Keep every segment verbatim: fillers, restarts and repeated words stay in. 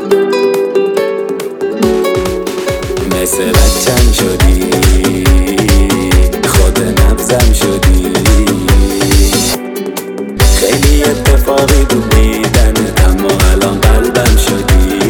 مثل بچم شدی، خود نبضم شدی. خیلی اتفاقی بود دیدنت، اما الان قلبم شدی.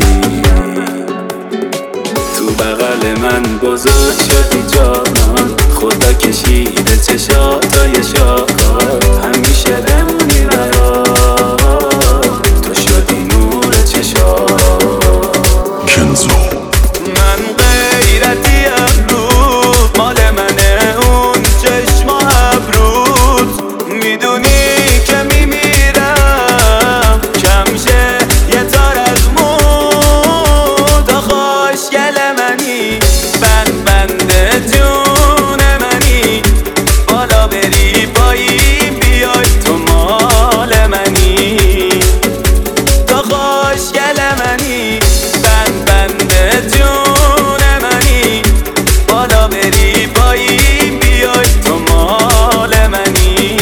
تو بغل من بزرگ شدی جانان، خدا کشیده چشاتای شاکار. همیشه بمونی برام، تو شدی نور چشام. کنزو من غیرتیم رو مال منه، اون چشم و ابروت. میدونی که میمیرم کم شه یه تار از مون. تا خوشگل منی، بند بند جون منی. بالا بری پایین بیای تو مال منی. تا خوشگل منی، بند بند جون منی. بالا بری پایین بیای تو مال منی.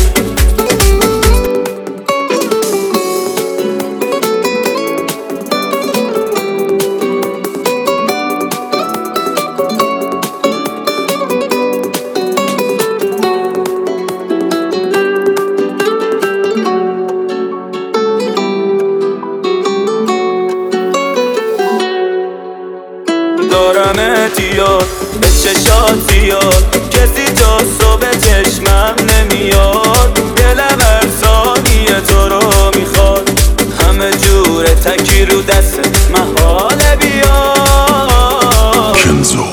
دارمت یاد به چشات زیاد، کسی تا صبح چشمم نمیاد. دلم هر ثانیه تو رو میخواد، همه جور تکی رو دست محال بیاد. کنزو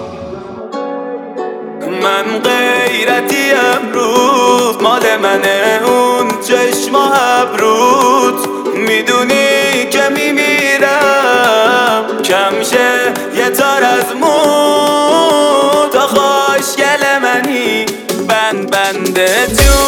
من غیرتیم روز مال منه، اون چشم و ابروت. میدونی که میمیرم کم شه یه تار از مون. تا خوشگل منی، بند بند جون